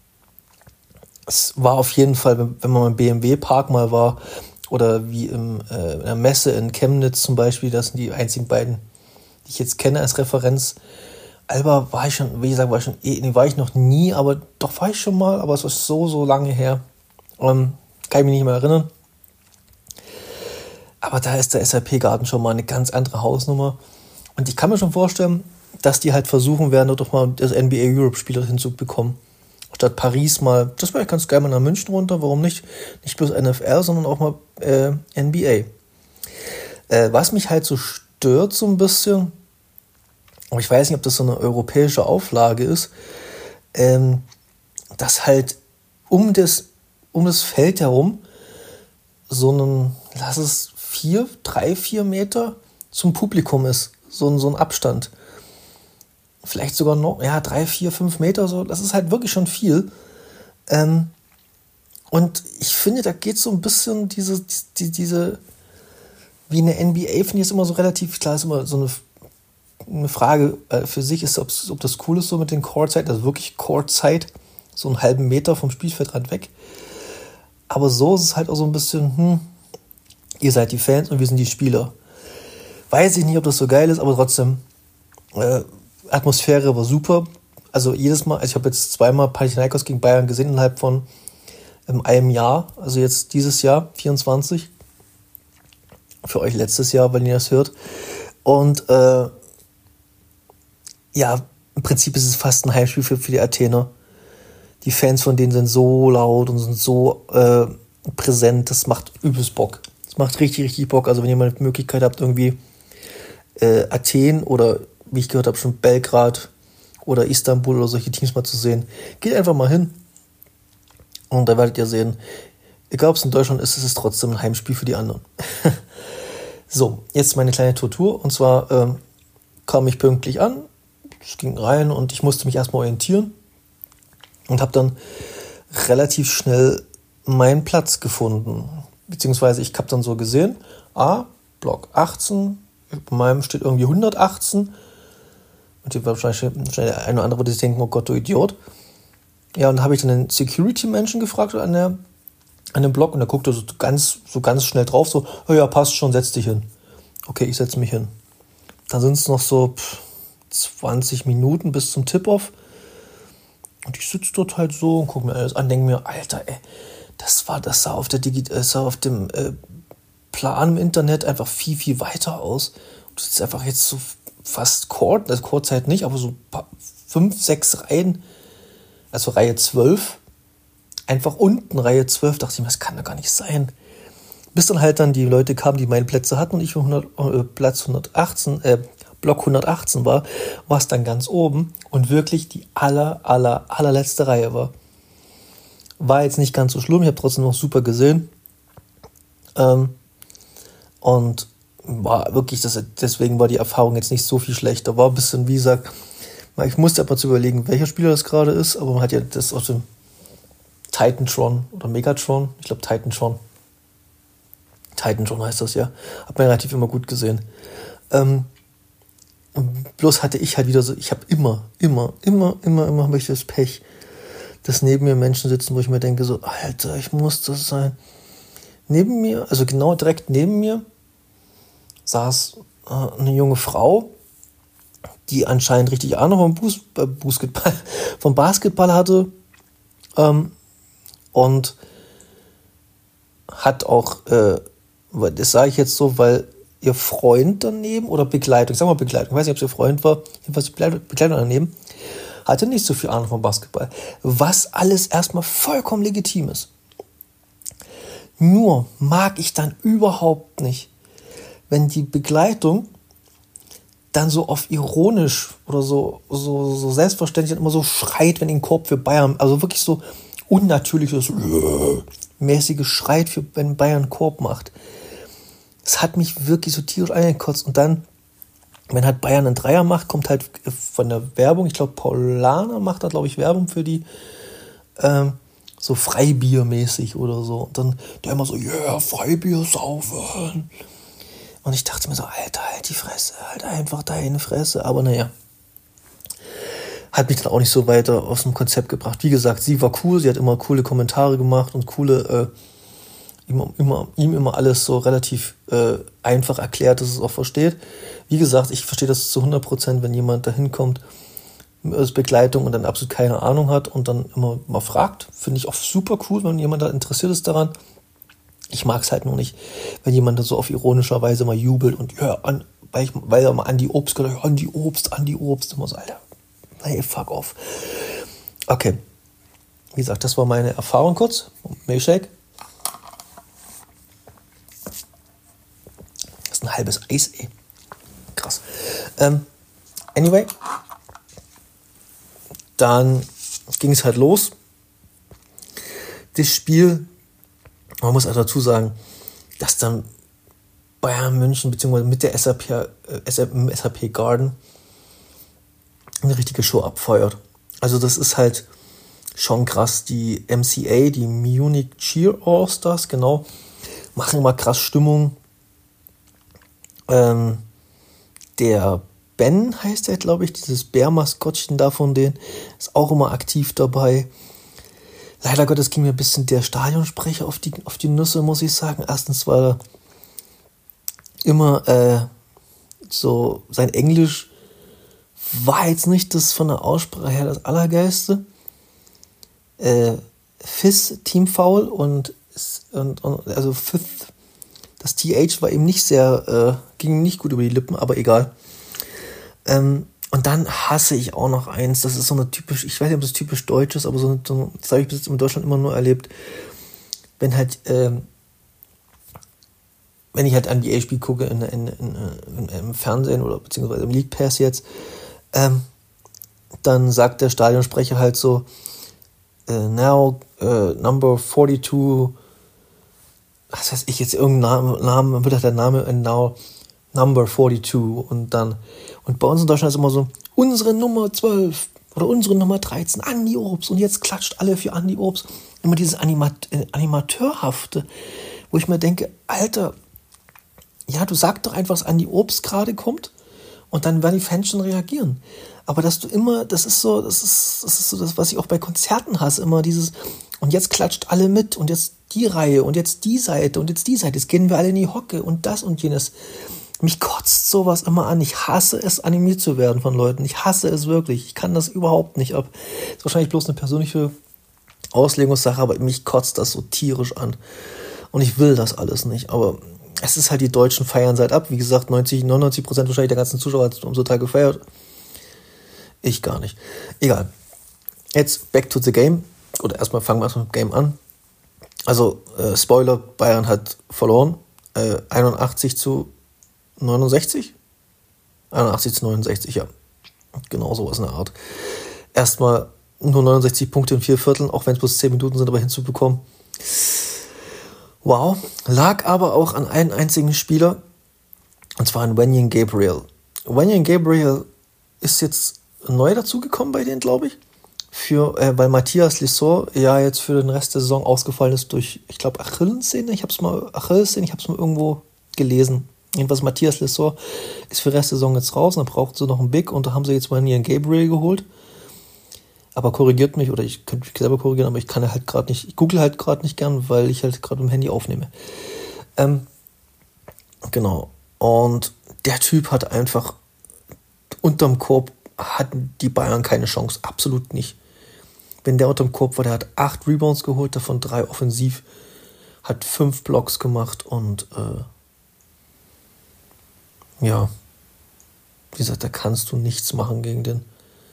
es war auf jeden Fall, wenn man im BMW-Park mal war oder wie in der Messe in Chemnitz zum Beispiel, das sind die einzigen beiden, die ich jetzt kenne als Referenz. Alba war ich schon, wie gesagt, war ich noch nie, aber doch war ich schon mal, aber es ist so lange her. Kann ich mich nicht mehr erinnern. Aber da ist der SAP-Garten schon mal eine ganz andere Hausnummer. Und ich kann mir schon vorstellen, dass die halt versuchen werden, dort doch mal das NBA Europe-Spiel hinzubekommen. Statt Paris mal, das wäre ganz geil, mal nach München runter, warum nicht? Nicht bloß NFL, sondern auch mal NBA. Was mich halt so stört so ein bisschen, aber ich weiß nicht, ob das so eine europäische Auflage ist, dass halt um das Feld herum so ein, lass es 3-4 Meter zum Publikum ist. So ein Abstand. Vielleicht sogar noch, 3, 4, 5 Meter so. Das ist halt wirklich schon viel. Und ich finde, da geht so ein bisschen diese wie eine NBA, finde ich es immer so relativ, klar ist immer so eine Frage für sich, ist, ob das cool ist so mit den Courtside, also wirklich Courtside, so einen halben Meter vom Spielfeldrand weg. Aber so ist es halt auch so ein bisschen, ihr seid die Fans und wir sind die Spieler. Weiß ich nicht, ob das so geil ist, aber trotzdem, Atmosphäre war super. Also jedes Mal, ich habe jetzt zweimal Panathinaikos gegen Bayern gesehen innerhalb von einem Jahr, also jetzt dieses Jahr, 24. Für euch letztes Jahr, wenn ihr das hört. Und im Prinzip ist es fast ein Heimspiel für die Athener. Die Fans von denen sind so laut und sind so präsent, das macht übelst Bock. Das macht richtig, richtig Bock. Also wenn ihr mal die Möglichkeit habt, irgendwie Athen oder, wie ich gehört habe, schon Belgrad oder Istanbul oder solche Teams mal zu sehen, geht einfach mal hin. Und da werdet ihr sehen, egal ob es in Deutschland ist, es ist trotzdem ein Heimspiel für die anderen. So, jetzt meine kleine Tortur. Und zwar kam ich pünktlich an, es ging rein und ich musste mich erstmal orientieren und habe dann relativ schnell meinen Platz gefunden. Beziehungsweise ich habe dann so gesehen, Block 18, bei meinem steht irgendwie 118. Und hier war wahrscheinlich der eine oder andere würde sich denken, oh Gott, du Idiot. Ja, und da habe ich dann den Security-Menschen gefragt an dem Block und der guckte so ganz schnell drauf, so, ja, passt schon, setz dich hin. Okay, ich setze mich hin. Dann sind es noch so 20 Minuten bis zum Tip-Off. Und ich sitze dort halt so und gucke mir alles an, denke mir, Alter, ey, das sah auf dem Plan im Internet einfach viel, viel weiter aus. Und das ist einfach jetzt so fast Courtzeit nicht, aber so 5, 6 Reihen, also Reihe 12, einfach unten Reihe 12, dachte ich mir, das kann doch gar nicht sein. Bis dann halt die Leute kamen, die meine Plätze hatten und ich für Platz 118, Block 118 war es dann ganz oben und wirklich die allerletzte Reihe war. War jetzt nicht ganz so schlimm, ich habe trotzdem noch super gesehen. Und war wirklich, deswegen war die Erfahrung jetzt nicht so viel schlechter. War ein bisschen, wie gesagt, ich musste aber zu überlegen, welcher Spieler das gerade ist, aber man hat ja das aus dem Titantron oder Megatron, ich glaube Titantron heißt das ja, hat man relativ immer gut gesehen. Bloß hatte ich halt wieder so, ich habe immer habe ich das Pech, dass neben mir Menschen sitzen, wo ich mir denke so, Alter, ich muss das sein. Neben mir, also genau direkt neben mir, saß eine junge Frau, die anscheinend richtig Ahnung vom Basketball hatte, und hat auch, das sage ich jetzt so, weil ihr Freund daneben oder Begleitung, ich sag mal Begleitung, ich weiß nicht, ob es ihr Freund war, jedenfalls Begleitung daneben, hatte nicht so viel Ahnung vom Basketball, was alles erstmal vollkommen legitim ist. Nur mag ich dann überhaupt nicht, wenn die Begleitung dann so auf ironisch oder so selbstverständlich immer so schreit, wenn den Korb für Bayern, also wirklich so unnatürliches mäßiges Schreit, wenn Bayern einen Korb macht. Das hat mich wirklich so tierisch eingekotzt. Und dann, wenn halt Bayern einen Dreier macht, kommt halt von der Werbung, ich glaube Paulaner macht da, glaube ich, Werbung für die, so Freibiermäßig oder so. Und dann der immer so, Freibier saufen. Und ich dachte mir so, Alter, halt die Fresse, halt einfach deine Fresse. Aber naja, hat mich dann auch nicht so weiter aus dem Konzept gebracht. Wie gesagt, sie war cool, sie hat immer coole Kommentare gemacht und ihm immer alles so relativ einfach erklärt, dass es auch versteht. Wie gesagt, ich verstehe das zu 100%, wenn jemand da hinkommt als Begleitung und dann absolut keine Ahnung hat und dann immer mal fragt. Finde ich auch super cool, wenn jemand da interessiert ist daran. Ich mag es halt nur nicht, wenn jemand da so auf ironischer Weise mal jubelt und weil er mal Andi Obst gesagt hat, Andi Obst. Immer so, Alter, hey, fuck off. Okay. Wie gesagt, das war meine Erfahrung kurz. Milkshake. Das ist ein halbes Eis, ey. Krass. Anyway. Dann ging es halt los. Das Spiel, man muss also dazu sagen, dass dann Bayern München beziehungsweise mit der SAP Garden eine richtige Show abfeuert. Also das ist halt schon krass. Die MCA, die Munich Cheer All-Stars, genau, machen immer krass Stimmung. Der Ben heißt er, glaube ich, dieses Bärmaskottchen da von denen, ist auch immer aktiv dabei. Leider Gottes ging mir ein bisschen der Stadionsprecher auf die Nüsse, muss ich sagen. Erstens war er immer so, sein Englisch war jetzt nicht das von der Aussprache her das Allergeilste. Fizz, Team Foul und also Fifth, das TH war ihm nicht sehr, ging nicht gut über die Lippen, aber egal. Und dann hasse ich auch noch eins, das ist so eine typisch, ich weiß nicht, ob das typisch deutsch ist, aber das habe ich bis jetzt in Deutschland immer nur erlebt, wenn halt, wenn ich halt NBA-Spiel gucke im Fernsehen oder beziehungsweise im League Pass jetzt, dann sagt der Stadionsprecher halt so, now number 42, was weiß ich jetzt, irgendein Name, wird halt der Name now number 42 und bei uns in Deutschland ist immer so, unsere Nummer 12 oder unsere Nummer 13, Andi Obst, und jetzt klatscht alle für Andi Obst. Immer dieses Animateurhafte, wo ich mir denke, Alter, ja, du sag doch einfach, dass Andi Obst gerade kommt und dann werden die Fans schon reagieren. Aber dass du immer, das ist so das, was ich auch bei Konzerten hasse, immer dieses, und jetzt klatscht alle mit und jetzt die Reihe und jetzt die Seite und jetzt die Seite, jetzt gehen wir alle in die Hocke und das und jenes. Mich kotzt sowas immer an. Ich hasse es, animiert zu werden von Leuten. Ich hasse es wirklich. Ich kann das überhaupt nicht ab. Ist wahrscheinlich bloß eine persönliche Auslegungssache, aber mich kotzt das so tierisch an. Und ich will das alles nicht. Aber es ist halt, die Deutschen feiern seit ab. Wie gesagt, 99% wahrscheinlich der ganzen Zuschauer hat am Sonntag gefeiert. Ich gar nicht. Egal. Jetzt back to the game. Oder erstmal fangen wir erstmal mit dem Game an. Also, Spoiler, Bayern hat verloren. 81-69? 81-69, ja. Genau sowas in der Art. Erstmal nur 69 Punkte in 4 Vierteln, auch wenn es bloß 10 Minuten sind, aber hinzubekommen. Wow. Lag aber auch an einem einzigen Spieler, und zwar an Wenyen Gabriel. Wenyen Gabriel ist jetzt neu dazugekommen bei denen, glaube ich. Weil Matthias Lessor ja jetzt für den Rest der Saison ausgefallen ist durch, ich glaube, Achillessehne. Ich habe es mal irgendwo gelesen. Jedenfalls Matthias Lessor ist für den Rest der Saison jetzt raus, und dann braucht sie noch einen Big, und da haben sie jetzt mal hier einen Gabriel geholt. Aber korrigiert mich, oder ich könnte mich selber korrigieren, aber ich kann halt gerade nicht, ich google halt gerade nicht gern, weil ich halt gerade im Handy aufnehme. Genau. Und der Typ hat einfach unterm Korb, hatten die Bayern keine Chance, absolut nicht. Wenn der unterm Korb war, der hat 8 Rebounds geholt, davon 3 offensiv, hat 5 Blocks gemacht und ja, wie gesagt, da kannst du nichts machen gegen den.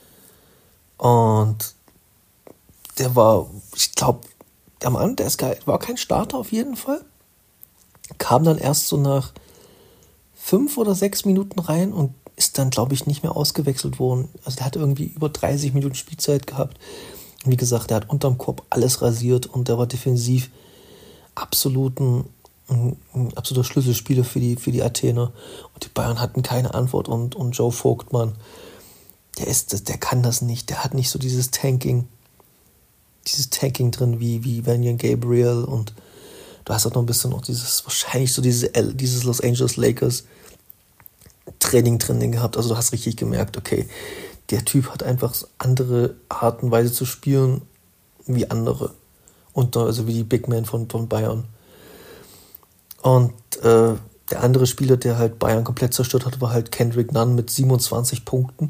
Und der war, ich glaube, der Mann, der ist geil, war kein Starter auf jeden Fall. Kam dann erst so nach 5 oder 6 Minuten rein und ist dann, glaube ich, nicht mehr ausgewechselt worden. Also der hat irgendwie über 30 Minuten Spielzeit gehabt. Und wie gesagt, der hat unterm Korb alles rasiert und der war defensiv ein absoluter Schlüsselspieler für die Athener. Und die Bayern hatten keine Antwort. Und Joe Vogtmann, der kann das nicht. Der hat nicht so dieses Tanking drin wie Wenyen Gabriel. Und du hast auch noch ein bisschen noch dieses Los Angeles Lakers Training drin gehabt. Also du hast richtig gemerkt, okay, der Typ hat einfach andere Art und Weise zu spielen wie andere. Und also wie die Big Men von Bayern. Und der andere Spieler, der halt Bayern komplett zerstört hat, war halt Kendrick Nunn mit 27 Punkten.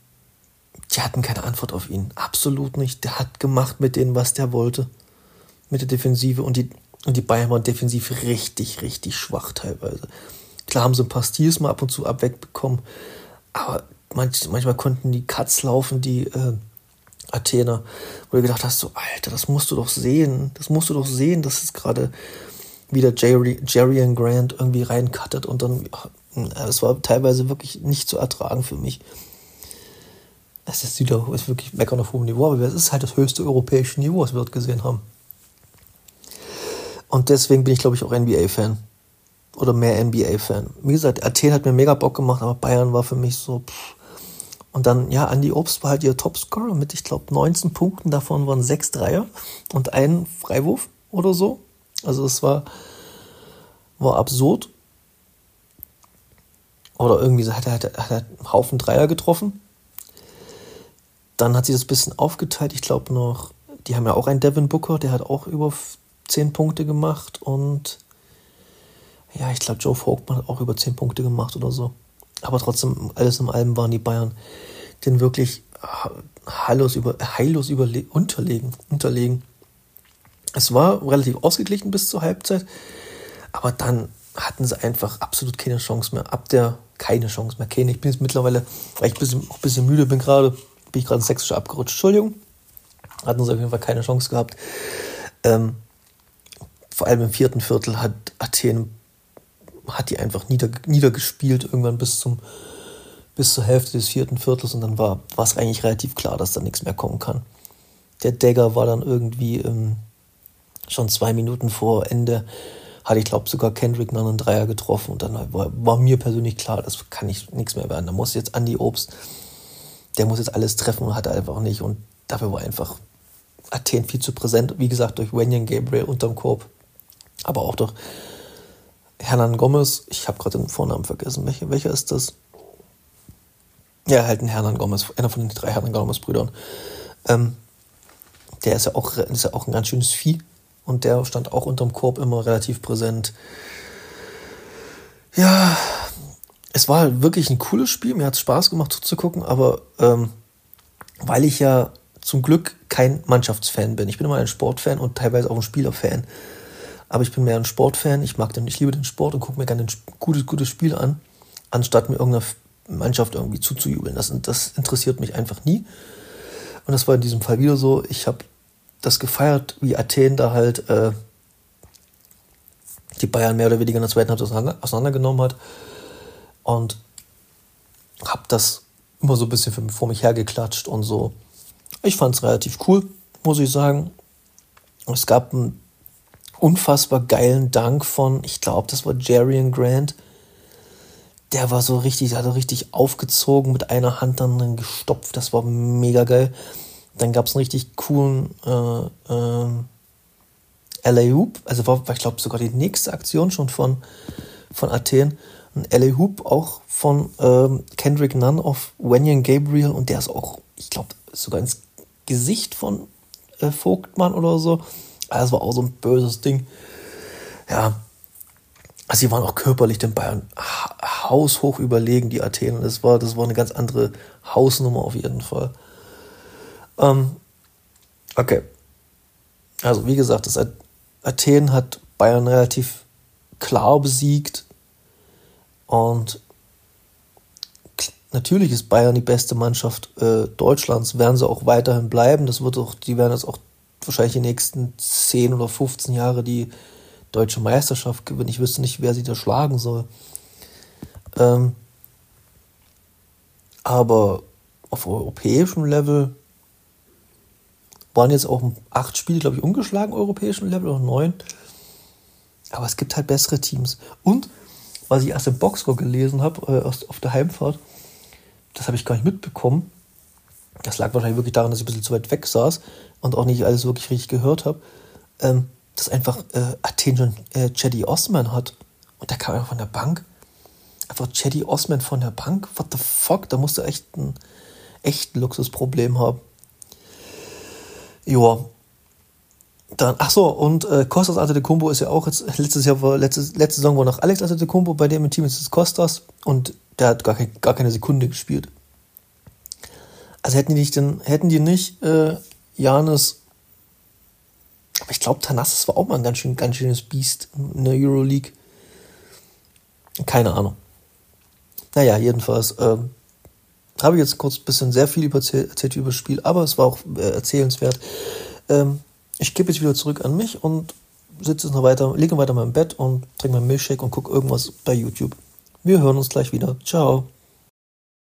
Die hatten keine Antwort auf ihn. Absolut nicht. Der hat gemacht mit denen, was der wollte. mit der Defensive und die Bayern waren defensiv richtig, richtig schwach teilweise. Klar haben sie ein paar Steals mal ab und zu abwegbekommen, aber manchmal konnten die Cuts laufen, die Athener, wo du gedacht hast, so, Alter, das musst du doch sehen, dass es gerade wieder Jerry Grant irgendwie reincuttet und dann, es war teilweise wirklich nicht zu ertragen für mich. Es ist wirklich meckern auf hohem Niveau, aber es ist halt das höchste europäische Niveau, was wir dort gesehen haben. Und deswegen bin ich, glaube ich, auch NBA-Fan. Oder mehr NBA-Fan. Wie gesagt, Athen hat mir mega Bock gemacht, aber Bayern war für mich so, Und dann, ja, Andi Obst war halt ihr Topscorer mit, ich glaube, 19 Punkten. Davon waren 6 Dreier und ein Freiwurf oder so. Also es war absurd. Oder irgendwie hat er einen Haufen Dreier getroffen. Dann hat sie das ein bisschen aufgeteilt. Ich glaube noch, die haben ja auch einen Devin Booker, der hat auch über 10 Punkte gemacht. Und ja, ich glaube, Joe Vogtmann hat auch über 10 Punkte gemacht oder so. Aber trotzdem, alles in allem waren die Bayern den wirklich heillos unterlegen. Es war relativ ausgeglichen bis zur Halbzeit, aber dann hatten sie einfach absolut keine Chance mehr. Keine Chance mehr. Ich bin jetzt mittlerweile, weil ich ein bisschen müde bin gerade ins Sächsische abgerutscht. Entschuldigung. Hatten sie auf jeden Fall keine Chance gehabt. Vor allem im 4. Viertel hat die einfach niedergespielt, irgendwann bis zur Hälfte des 4. Viertels, und dann war es eigentlich relativ klar, dass da nichts mehr kommen kann. Der Dagger war dann irgendwie schon 2 Minuten vor Ende, hatte ich glaube sogar Kendrick Nunn einen Dreier getroffen, und dann war mir persönlich klar, das kann nichts mehr werden. Da muss jetzt Andi Obst, der muss jetzt alles treffen, und hat er einfach nicht, und dafür war einfach Athen viel zu präsent, wie gesagt, durch Wenyen Gabriel unterm Korb, aber auch durch Hernan Gomez. Ich habe gerade den Vornamen vergessen. Welcher ist das? Ja, halt ein Hernan Gomez, einer von den 3 Hernan Gomez-Brüdern. Der ist ja auch ein ganz schönes Vieh, und der stand auch unterm Korb immer relativ präsent. Ja, es war halt wirklich ein cooles Spiel. Mir hat es Spaß gemacht zuzugucken, aber weil ich ja zum Glück kein Mannschaftsfan bin. Ich bin immer ein Sportfan und teilweise auch ein Spielerfan. Aber ich bin mehr ein Sportfan. Ich liebe den Sport und gucke mir gerne ein gutes Spiel an, anstatt mir irgendeiner Mannschaft irgendwie zuzujubeln. Das interessiert mich einfach nie. Und das war in diesem Fall wieder so. Ich habe das gefeiert, wie Athen da halt die Bayern mehr oder weniger in der zweiten Halbzeit auseinandergenommen hat. Und habe das immer so ein bisschen vor mich hergeklatscht und so. Ich fand es relativ cool, muss ich sagen. Es gab einen unfassbar geilen Dank von, ich glaube, das war Jerry Grant. Der war so richtig, hat er richtig aufgezogen, mit einer Hand dann gestopft. Das war mega geil. Dann gab es einen richtig coolen Alley-Oop. Also war, ich glaube, sogar die nächste Aktion schon von Athen. Ein Alley-Oop auch von Kendrick Nunn auf Wenyen Gabriel. Und der ist auch, ich glaube, sogar ins Gesicht von Vogtmann oder so. Das war auch so ein böses Ding. Ja, also sie waren auch körperlich den Bayern haushoch überlegen, die Athener. Das war eine ganz andere Hausnummer auf jeden Fall. Okay. Also wie gesagt, Athen hat Bayern relativ klar besiegt. Und natürlich ist Bayern die beste Mannschaft Deutschlands. Werden sie auch weiterhin bleiben. Die werden jetzt auch wahrscheinlich die nächsten 10 oder 15 Jahre die deutsche Meisterschaft gewinnen. Ich wüsste nicht, wer sie da schlagen soll. Aber auf europäischem Level waren jetzt auch 8 Spiele, glaube ich, ungeschlagen europäischen Level, oder 9. Aber es gibt halt bessere Teams. Und, was ich erst im Boxscore gelesen habe, auf der Heimfahrt, das habe ich gar nicht mitbekommen. Das lag wahrscheinlich wirklich daran, dass ich ein bisschen zu weit weg saß und auch nicht alles wirklich richtig gehört habe, dass einfach Athen schon Cedi Osman hat. Und der kam einfach von der Bank. Einfach Cedi Osman von der Bank? What the fuck? Da musst du echt ein Luxusproblem haben. Joa. Dann, ach so, und Kostas Antetokounmpo ist ja auch jetzt, letzte Saison war noch Alex Antetokounmpo, bei dem im Team ist es Kostas, und der hat gar keine Sekunde gespielt. Also hätten die nicht Giannis Aber ich glaube, Thanasis war auch mal ein ganz schönes Biest in der Euroleague. Keine Ahnung. Naja, jedenfalls habe ich jetzt kurz ein bisschen sehr viel erzählt über das Spiel, aber es war auch erzählenswert. Ich gebe jetzt wieder zurück an mich und sitze jetzt noch weiter, liege weiter in meinem Bett und trinke meinen Milchshake und gucke irgendwas bei YouTube. Wir hören uns gleich wieder. Ciao.